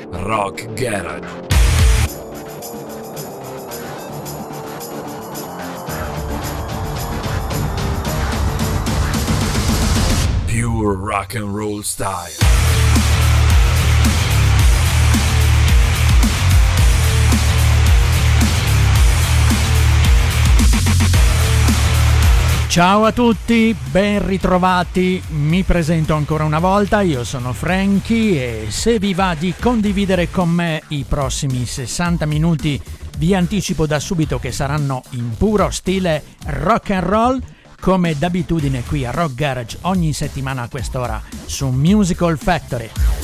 Rock Garage. Pure rock and roll style. Ciao a tutti, ben ritrovati, mi presento ancora una volta, io sono Frankie e se vi va di condividere con me i prossimi 60 minuti vi anticipo da subito che saranno in puro stile rock and roll, come d'abitudine qui a Rock Garage ogni settimana a quest'ora su Musical Factory.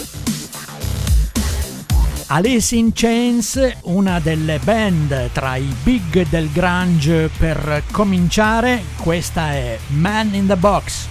Alice in Chains, una delle band tra i big del grunge per cominciare, questa è Man in the Box.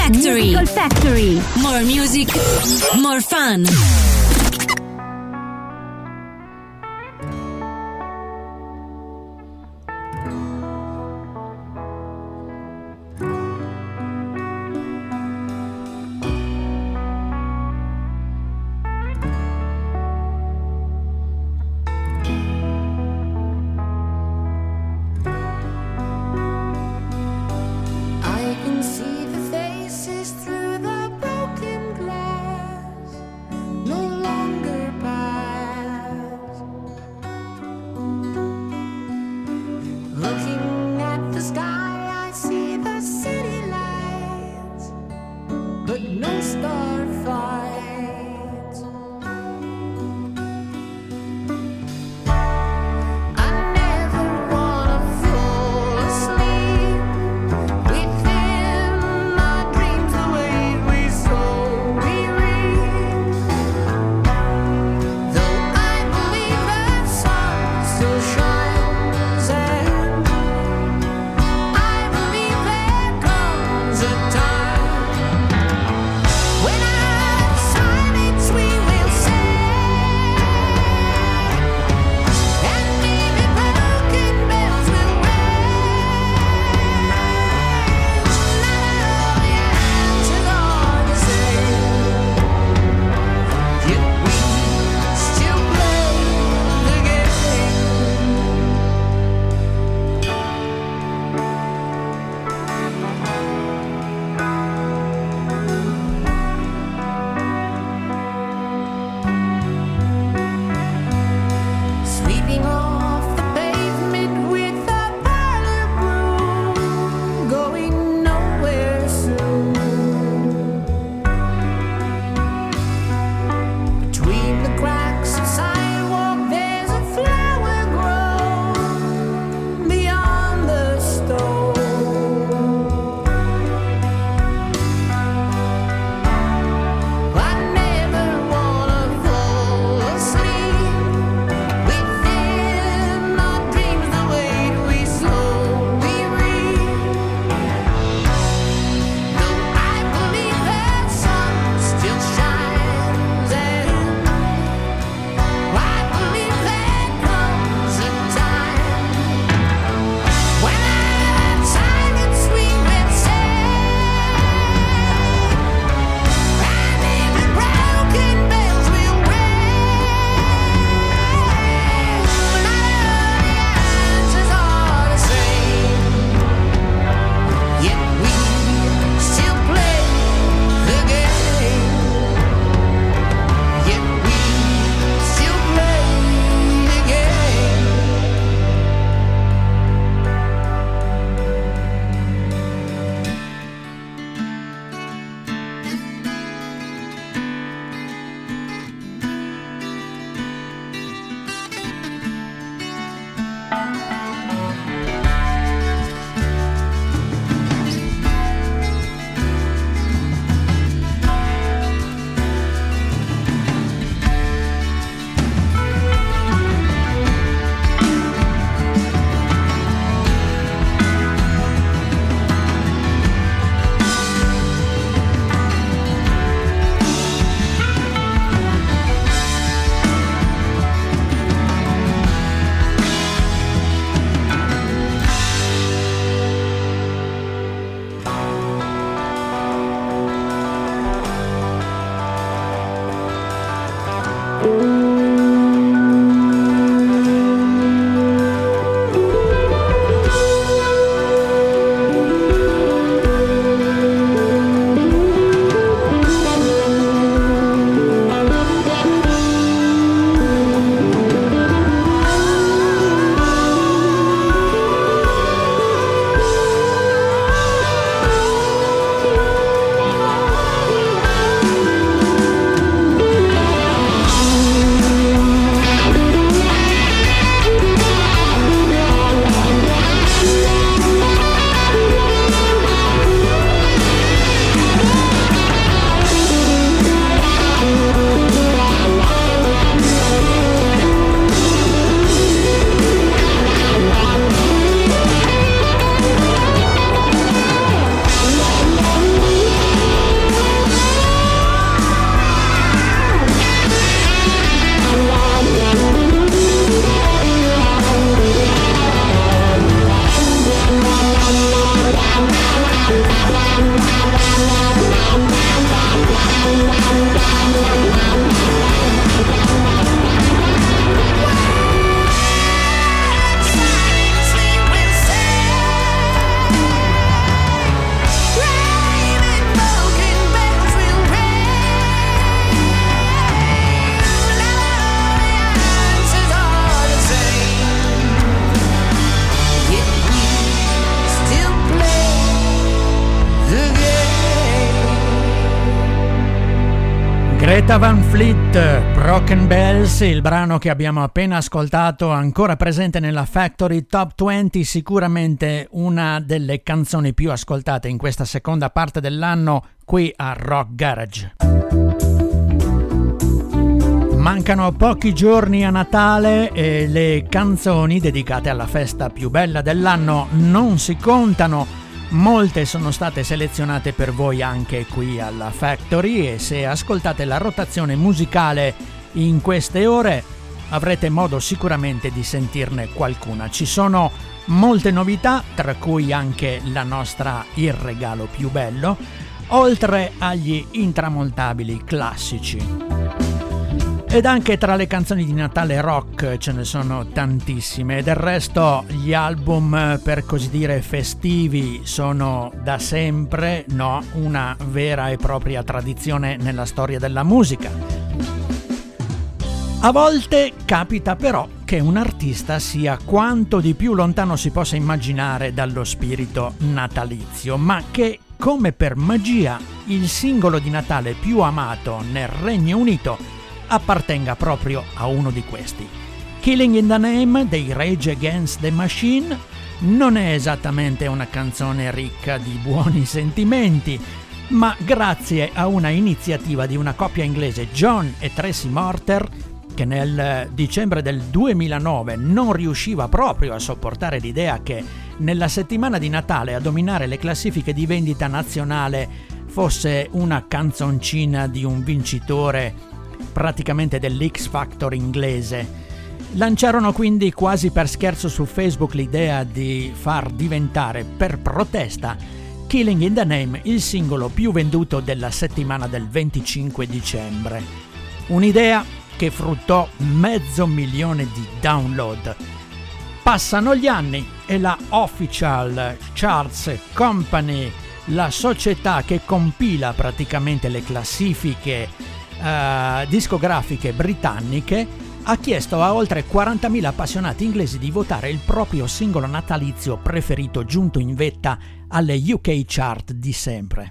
Factory. Musical Factory. More music, more fun. See the faces through the broken glass. No longer Greta Van Fleet, Broken Bells, il brano che abbiamo appena ascoltato, ancora presente nella Factory Top 20, sicuramente una delle canzoni più ascoltate in questa seconda parte dell'anno qui a Rock Garage. Mancano pochi giorni a Natale e le canzoni dedicate alla festa più bella dell'anno non si contano. Molte sono state selezionate per voi anche qui alla Factory e se ascoltate la rotazione musicale in queste ore avrete modo sicuramente di sentirne qualcuna. Ci sono molte novità, tra cui anche la nostra Il regalo più bello, oltre agli intramontabili classici. Ed anche tra le canzoni di Natale rock ce ne sono tantissime. Del resto gli album per così dire festivi sono da sempre, una vera e propria tradizione nella storia della musica. A volte capita però che un artista sia quanto di più lontano si possa immaginare dallo spirito natalizio, ma che, come per magia, il singolo di Natale più amato nel Regno Unito appartenga proprio a uno di questi. Killing in the Name dei Rage Against the Machine non è esattamente una canzone ricca di buoni sentimenti, ma grazie a una iniziativa di una coppia inglese, John e Tracy Morter, che nel dicembre del 2009 non riusciva proprio a sopportare l'idea che nella settimana di Natale a dominare le classifiche di vendita nazionale fosse una canzoncina di un vincitore praticamente dell'X Factor inglese. Lanciarono quindi quasi per scherzo su Facebook l'idea di far diventare per protesta Killing in the Name il singolo più venduto della settimana del 25 dicembre. Un'idea che fruttò 500.000 di download. Passano gli anni e la Official Charts Company, la società che compila praticamente le classifiche discografiche britanniche, ha chiesto a oltre 40.000 appassionati inglesi di votare il proprio singolo natalizio preferito giunto in vetta alle UK chart di sempre.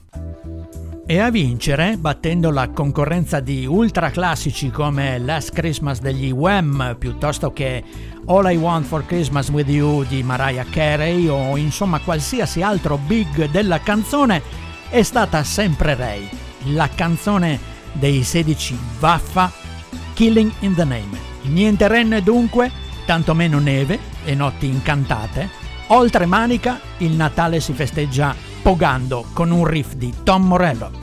E a vincere, battendo la concorrenza di ultra classici come Last Christmas degli Wham, piuttosto che All I Want for Christmas with You di Mariah Carey o insomma qualsiasi altro big della canzone, è stata sempre Ray, la canzone dei 16 Vaffa, Killing in the Name. Niente renne dunque, tantomeno neve e notti incantate. Oltre Manica, il Natale si festeggia pogando con un riff di Tom Morello.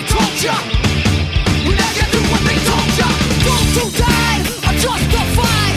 Those who died are justified.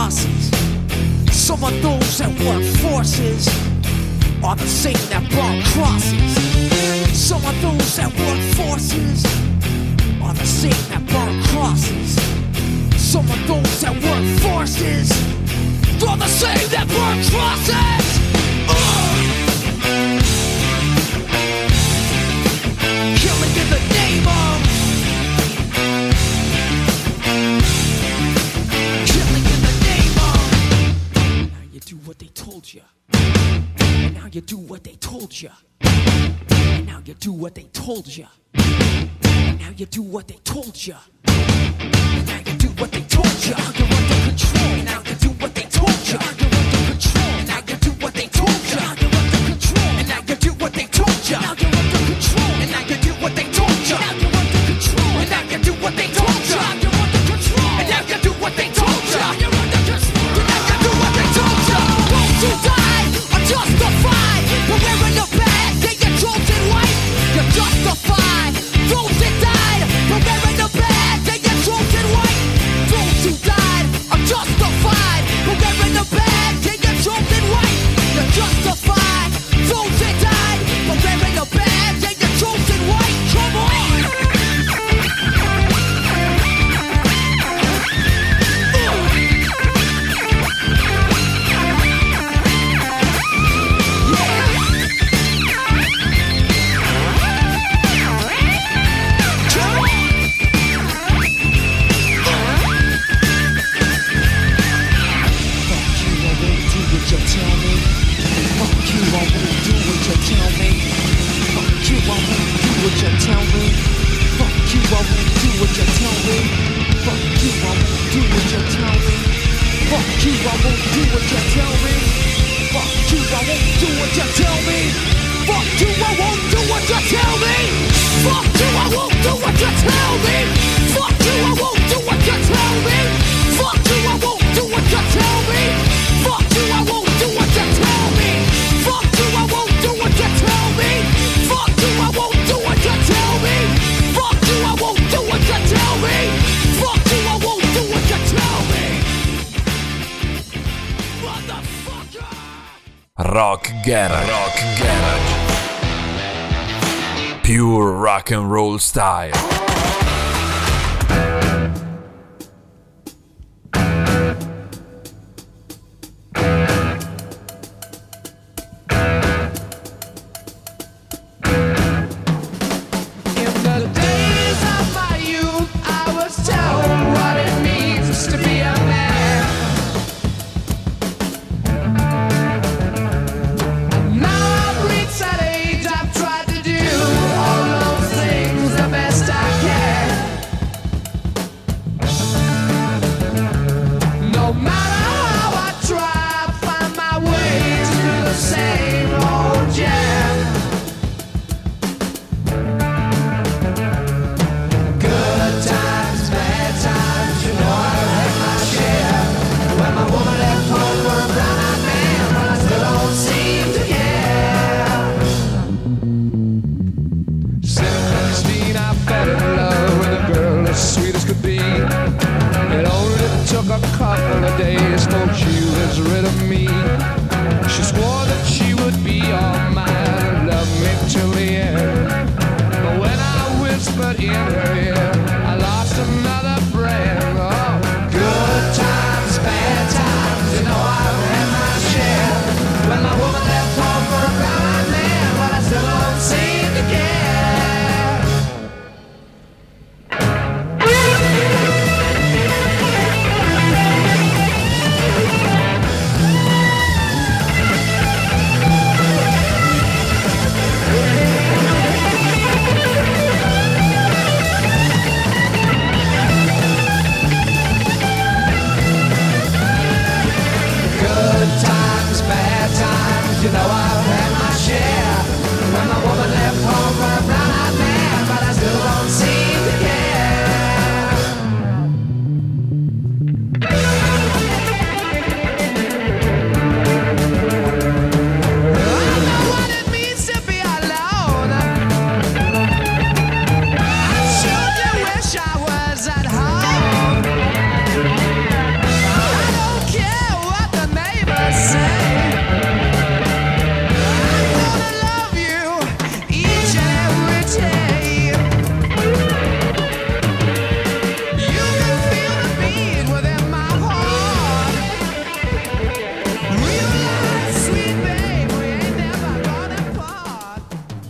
crosses. Some of those that work forces are the same that burn crosses. Some of those that work forces are the same that burn crosses. Some of those that work forces are the same that burn crosses. Killing in the name of. Killing in the name of. Now you do what they told you. And now you do what they told you. And now you do what they told you. And now you do what they told you. And now you do what they told you. You're under control. And now you do what they told you. You're under control. And now you do what they told you. You're under control. And now you do what they told you. Now you're under control. And now you do what they told you. Now you're under control. And now you do what they told you. You're under control. And now you do what they told you. You're under control. And now you do what they told you. Won't you die or justified? But wearing the bag, yeah, you're chosen white. You're justified. Those that died, but wearing the bag, yeah, you're chosen white. Those who died are justified. But wearing the bag, yeah, you're chosen white. You're justified. Those that died, but wearing the bag, yeah, you're chosen white. Come on. Rock Garage. Pure rock and roll style.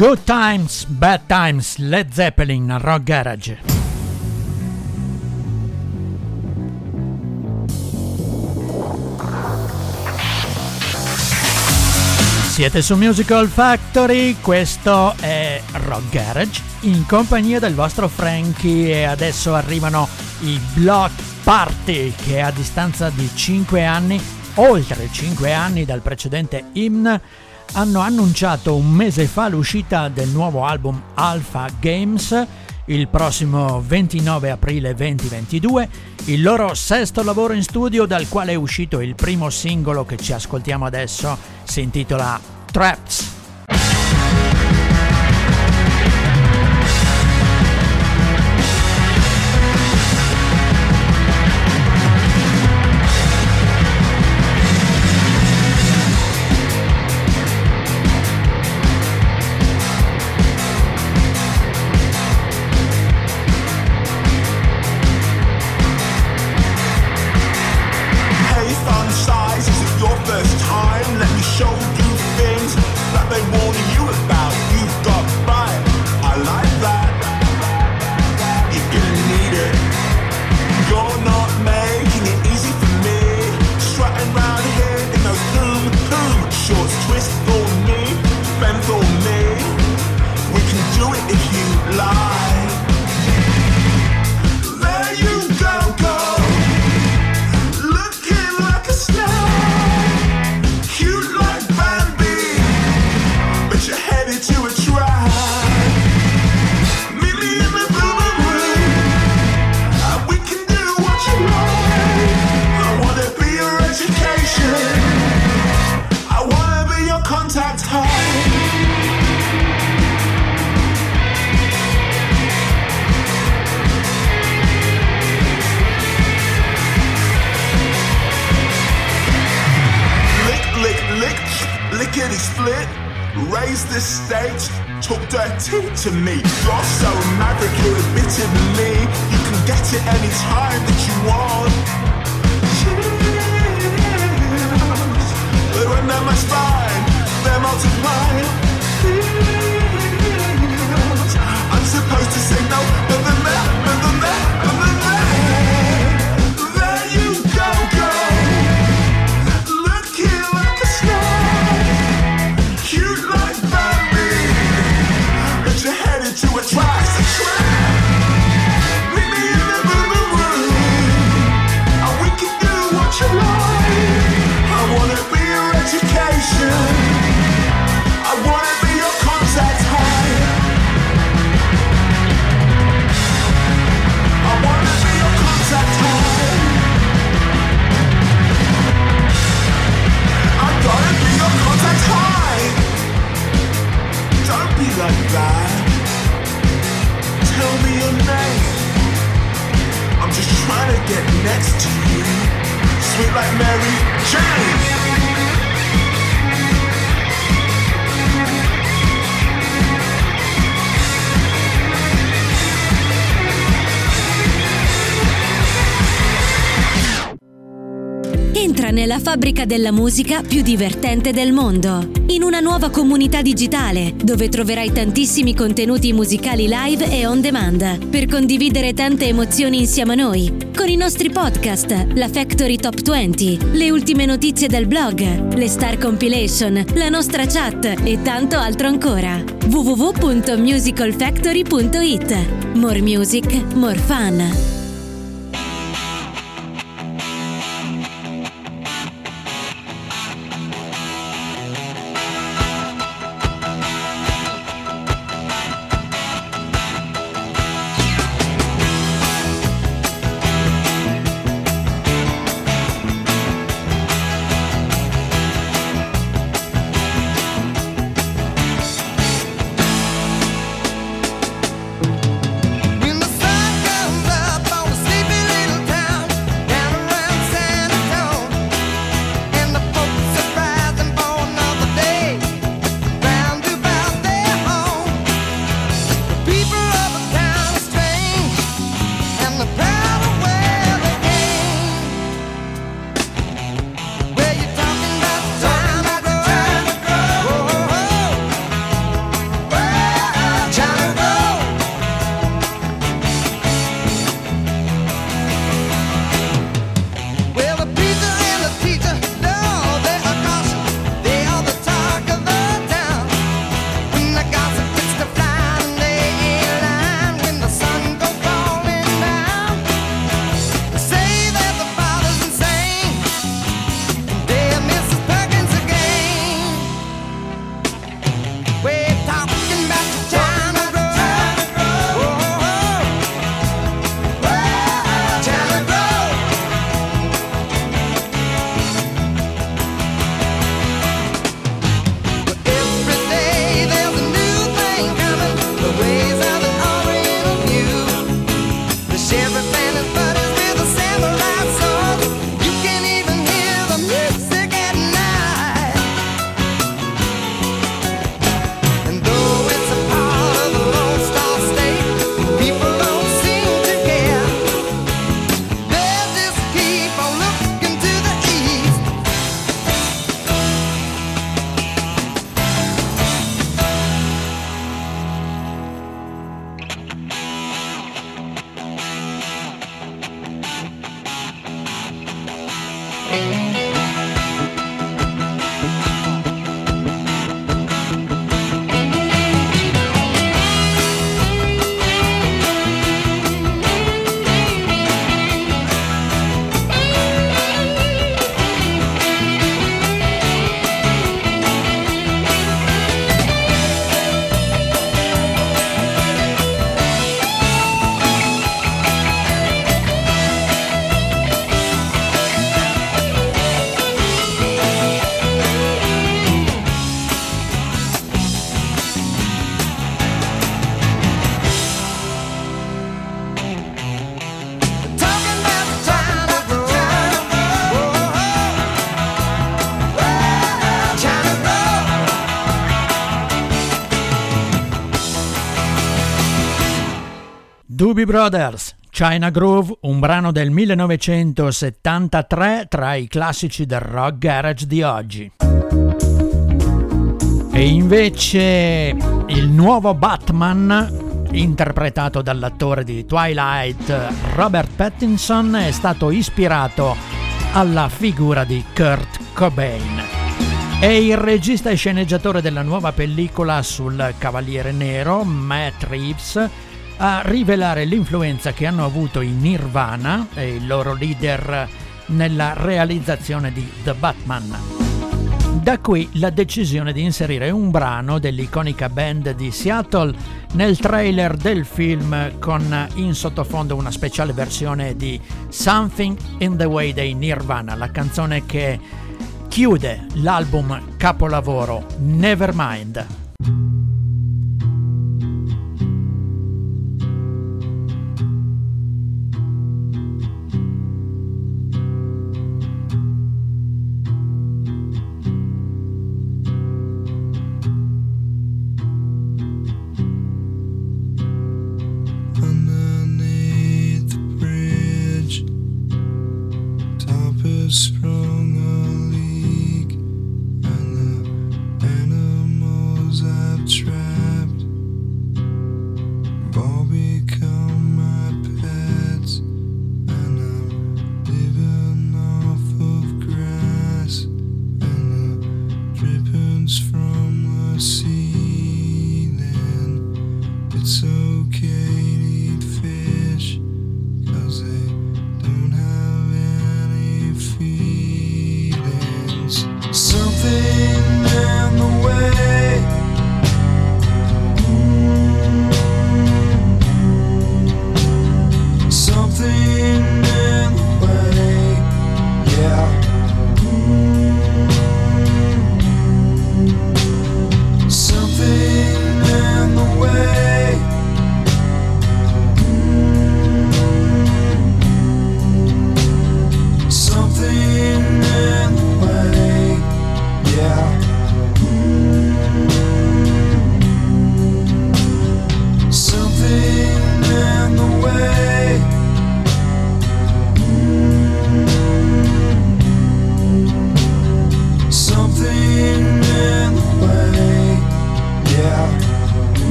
Good Times, Bad Times, Led Zeppelin, Rock Garage. Siete su Musical Factory, questo è Rock Garage in compagnia del vostro Frankie e adesso arrivano i Block Party che a distanza di 5 anni, oltre 5 anni dal precedente Hymn, hanno annunciato un mese fa l'uscita del nuovo album Alpha Games, il prossimo 29 aprile 2022, il loro sesto lavoro in studio dal quale è uscito il primo singolo che ci ascoltiamo adesso, si intitola Traps. To me, you're so maverick, you're a bit of me. You can get it any time that you want. Cheers. They run down my spine, they're multiplying. Feels. I'm supposed to say no, but then there, but then there, but then there. There you go, girl. Looking like a star. Cute like Bambi. You're headed to a trap. Meet me in the boom room, and we can do what you like. I wanna be your education. I wanna be your contact high. I wanna be your contact high. I gotta be your contact high. Don't be like that. Tell me your name. I'm just trying to get next to you. Sweet like Mary Jane. Entra nella fabbrica della musica più divertente del mondo, in una nuova comunità digitale dove troverai tantissimi contenuti musicali live e on demand per condividere tante emozioni insieme a noi, con i nostri podcast, la Factory Top 20, le ultime notizie del blog, le Star Compilation, la nostra chat e tanto altro ancora. www.musicalfactory.it. More music, more fun. When the sun comes up Doobie Brothers, China Groove, un brano del 1973 tra i classici del rock garage di oggi. E invece il nuovo Batman, interpretato dall'attore di Twilight Robert Pattinson, è stato ispirato alla figura di Kurt Cobain. È il regista e sceneggiatore della nuova pellicola sul Cavaliere Nero, Matt Reeves, a rivelare l'influenza che hanno avuto i Nirvana e il loro leader nella realizzazione di The Batman. Da qui la decisione di inserire un brano dell'iconica band di Seattle nel trailer del film, con in sottofondo una speciale versione di Something in the Way dei Nirvana, la canzone che chiude l'album capolavoro Nevermind. Sprung a leak, and the animals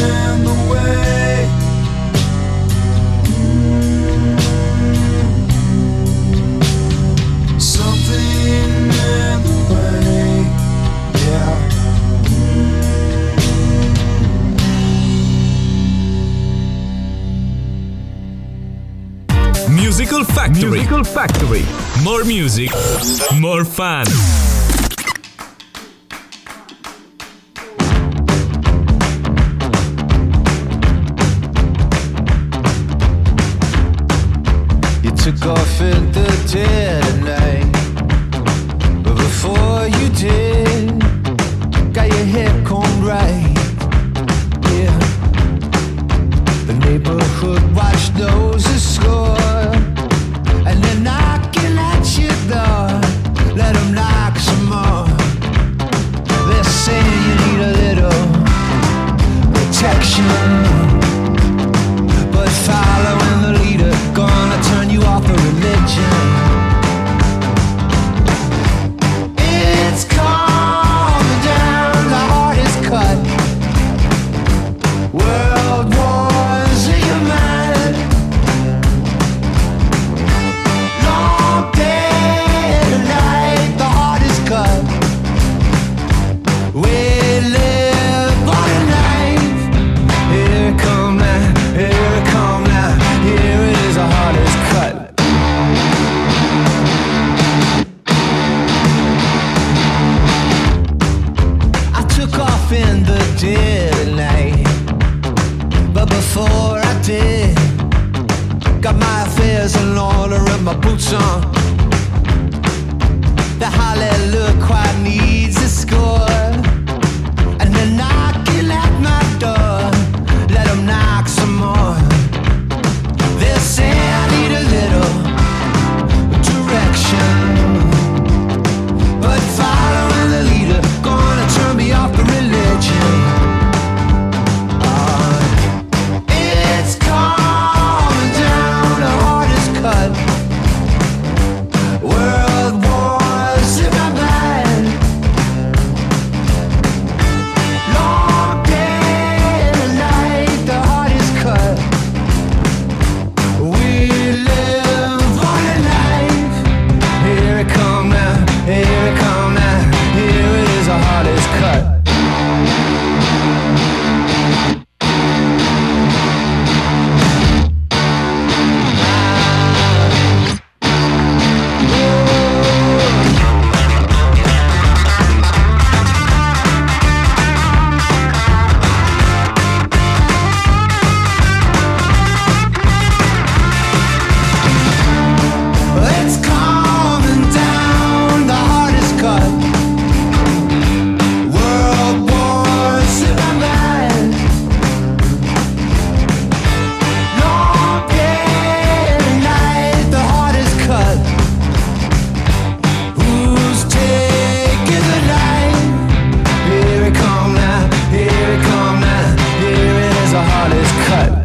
in the way. Something in the way, yeah. Musical Factory. Musical Factory. More music, more fun. You took off in the dead of night, but before you did, got your hair combed right. Yeah, the neighborhood watch noses score. And they're knocking at your door. Let them knock some more. They're saying you need a little protection, but following the leader gonna turn you off of religion. It's calming down, the heart is cut. World wars in your mind. Long day and night, the heart is cut. We live on a knife. Here it come now, here it come now. Here it is, the heart is cut. I took off in the dead of night, but before I did, got my affairs in order and my boots on. The hallelujah choir needs a score, and they're knocking at my door. Let them knock some more. They'll say I need a little direction, but following the leader gonna turn me off the religion. It's calming down, the heart is cut. World wars in my mind. Long day and night, the heart is cut. We live on a knife. Here it come now, here it come now. Here it is, the heart is cut. It's calming down, the heart is cut. World wars in my mind. Long day and night, the heart is cut. Who's taking the knife? Here it come now, here it come now. Here it is, the heart is cut.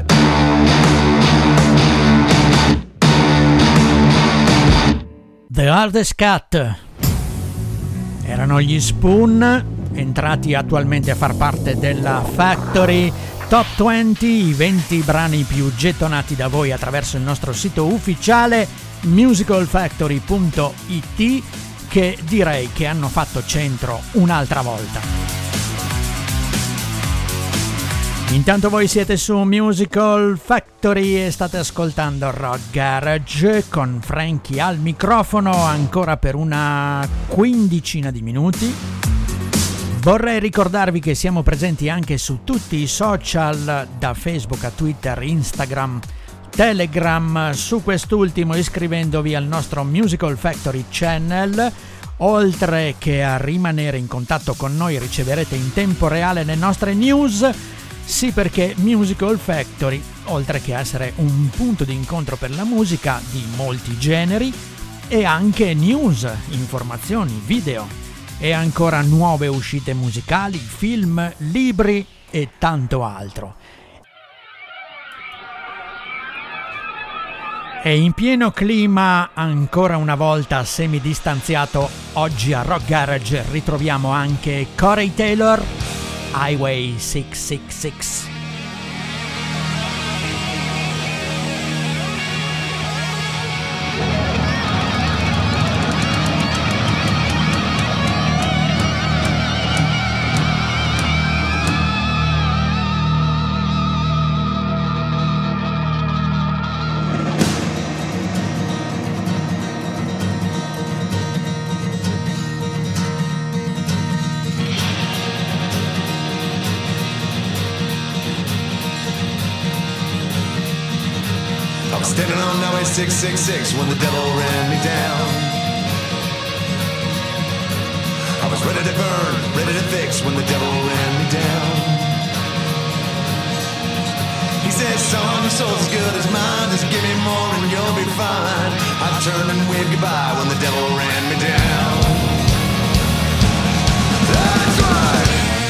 The Hardest Cut erano gli Spoon, entrati attualmente a far parte della Factory Top 20, i 20 brani più gettonati da voi attraverso il nostro sito ufficiale musicalfactory.it, che direi che hanno fatto centro un'altra volta. Intanto voi siete su Musical Factory e state ascoltando Rock Garage con Frankie al microfono ancora per una quindicina di minuti. Vorrei ricordarvi che siamo presenti anche su tutti i social, da Facebook a Twitter, Instagram, Telegram, su quest'ultimo iscrivendovi al nostro Musical Factory Channel. Oltre che a rimanere in contatto con noi, riceverete in tempo reale le nostre news. Sì, perché Musical Factory, oltre che essere un punto di incontro per la musica di molti generi, è anche news, informazioni, video e ancora nuove uscite musicali, film, libri e tanto altro. E in pieno clima, ancora una volta semidistanziato, oggi a Rock Garage ritroviamo anche Corey Taylor, Highway 666. was standing on Highway 666 when the devil ran me down. I was ready to burn, ready to fix when the devil ran me down. He said, son, your soul's as good as mine, just give me more and you'll be fine. I turned and waved goodbye when the devil ran me down. That's right.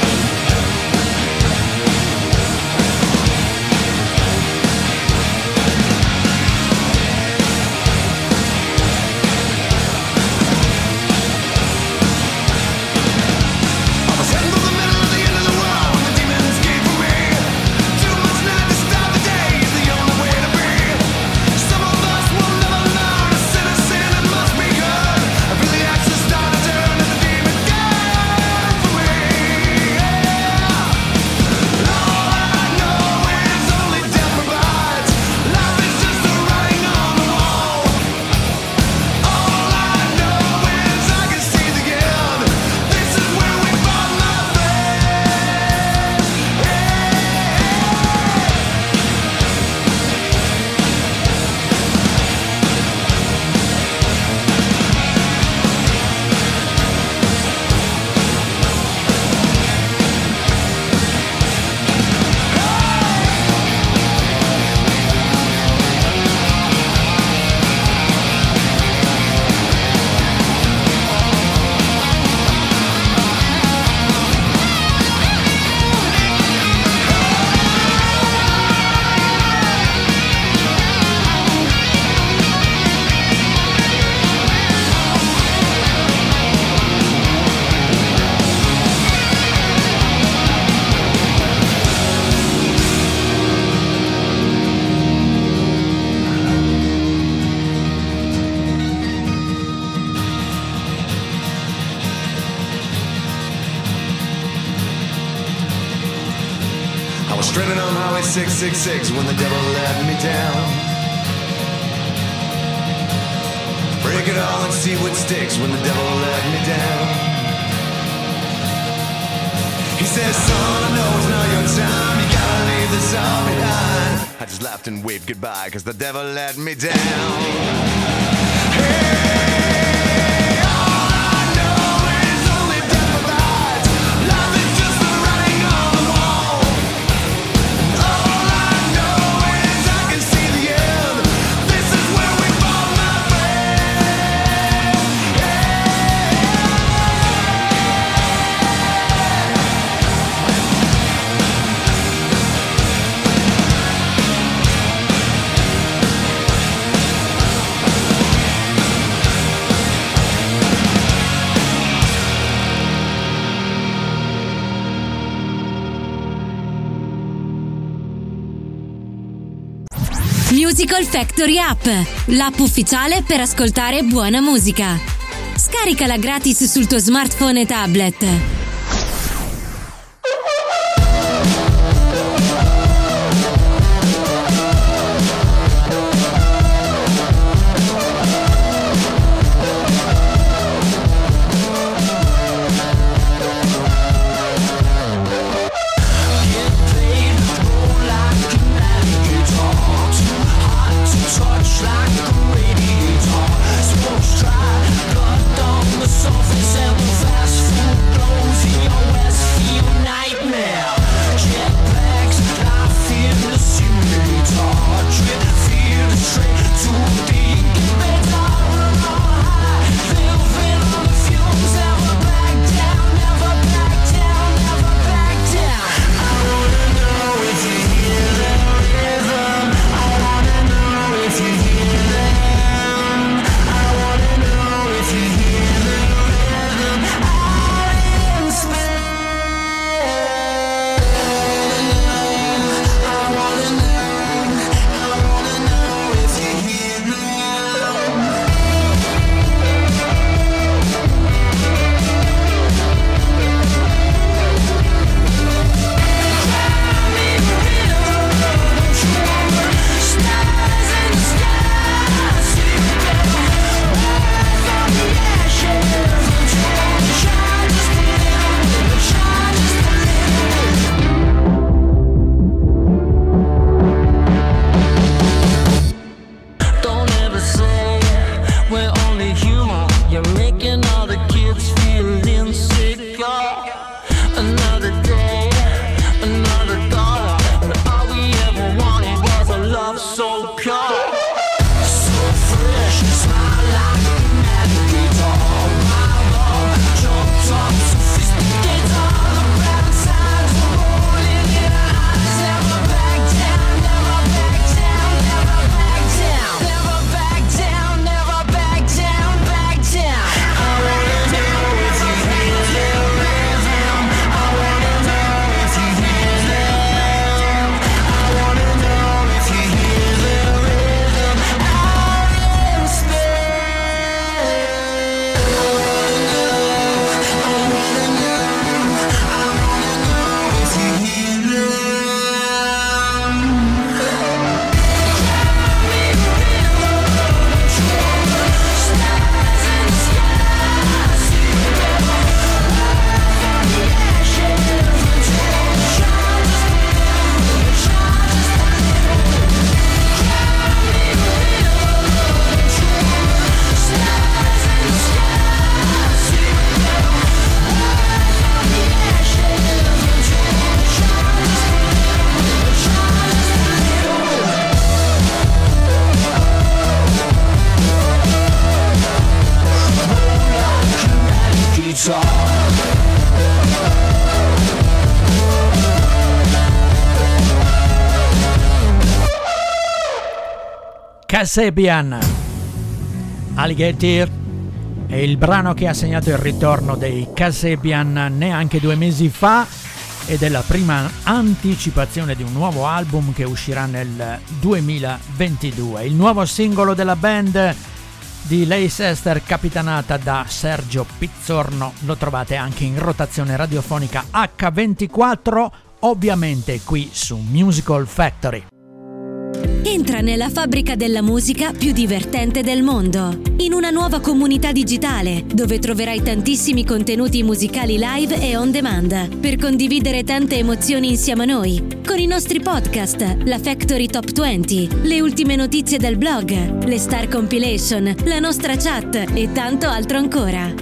I was stranded on Highway 666 when the devil let me down. Break it all and see what sticks when the devil let me down. He says, son, I know it's not your time, you gotta leave this all behind. I just laughed and waved goodbye, cause the devil let me down. Hey, all I know is only death provides. Life is just the writing on the wall. And all I know is I can see the end. This is where we fall, my friend. Musical Factory App, l'app ufficiale per ascoltare buona musica. Scaricala gratis sul tuo smartphone e tablet. Surface and the fast food blows Kasabian. Alligator è il brano che ha segnato il ritorno dei Kasabian neanche 2 mesi fa ed è la prima anticipazione di un nuovo album che uscirà nel 2022. Il nuovo singolo della band di Leicester, capitanata da Sergio Pizzorno, lo trovate anche in rotazione radiofonica H24, ovviamente qui su Musical Factory. Entra nella fabbrica della musica più divertente del mondo, in una nuova comunità digitale dove troverai tantissimi contenuti musicali live e on demand per condividere tante emozioni insieme a noi, con i nostri podcast, la Factory Top 20, le ultime notizie del blog, le Star Compilation, la nostra chat e tanto altro ancora.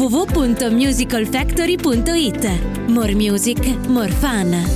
www.musicalfactory.it. More music, more fun.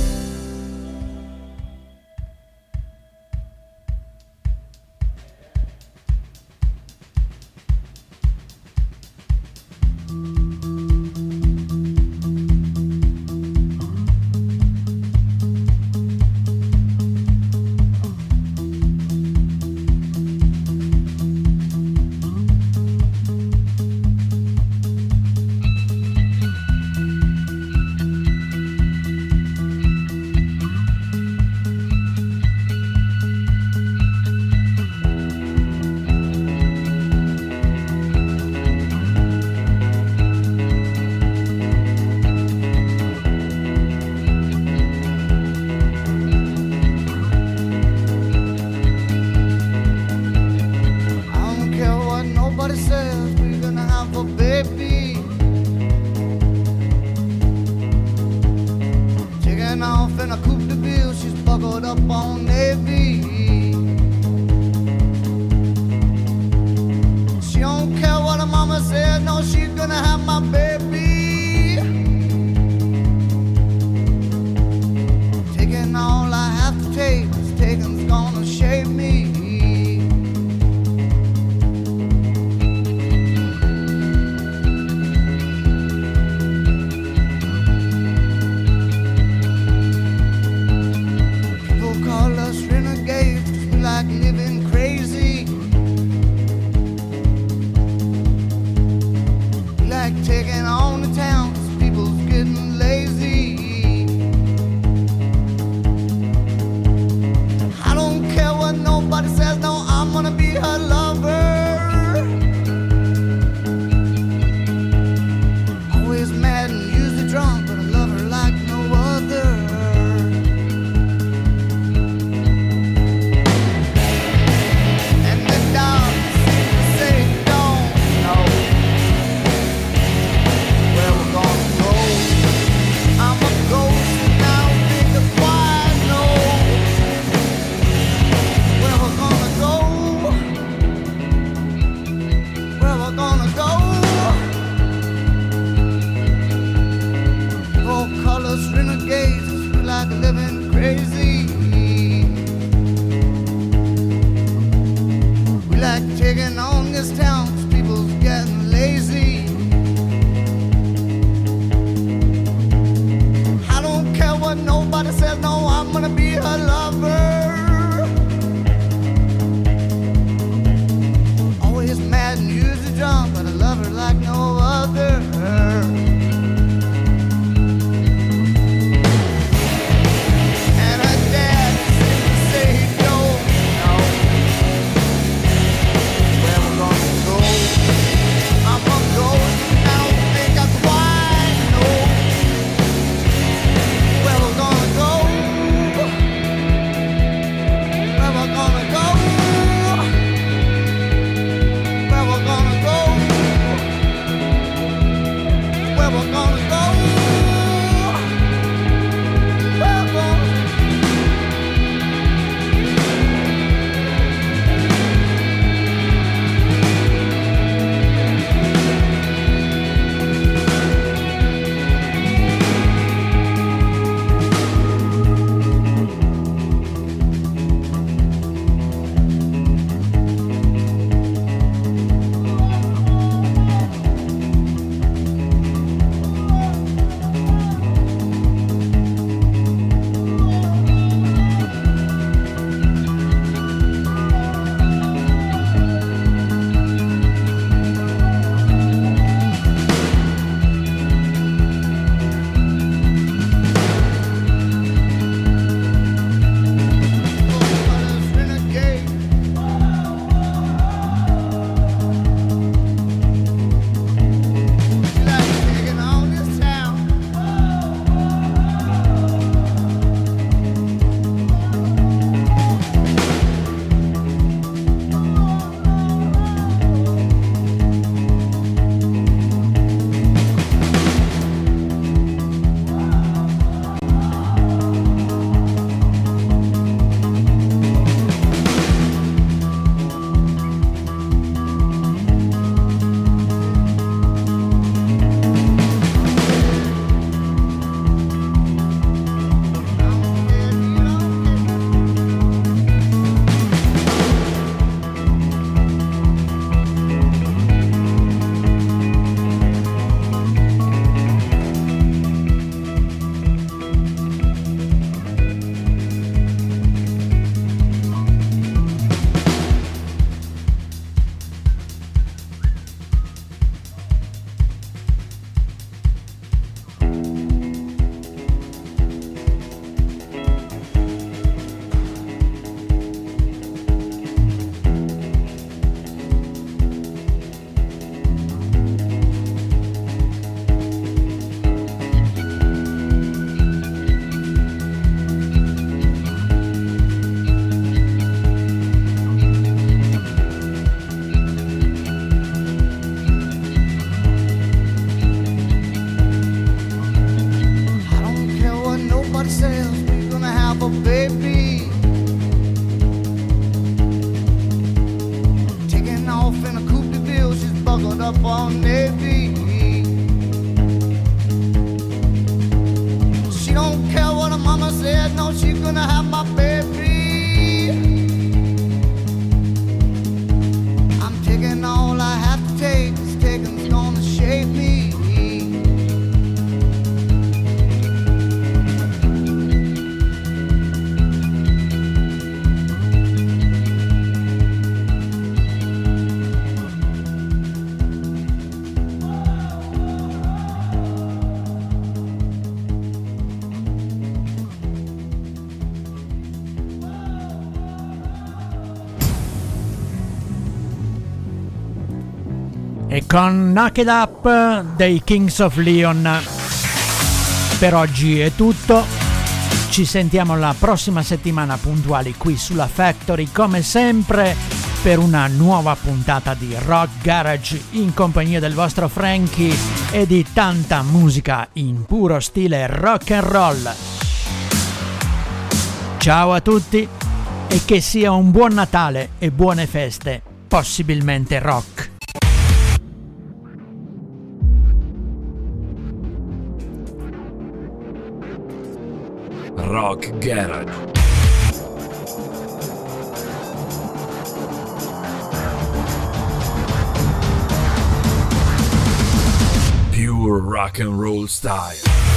California beach. She don't care what her mama said, no, she's gonna have my baby. I'm taking all I have to take, this taking's gonna shape me. E con Knock It Up dei Kings of Leon per oggi è tutto. Ci sentiamo la prossima settimana puntuali qui sulla Factory come sempre per una nuova puntata di Rock Garage in compagnia del vostro Frankie e di tanta musica in puro stile rock and roll. Ciao a tutti e che sia un buon Natale e buone feste, possibilmente rock. Rock Garage. Pure rock and roll style.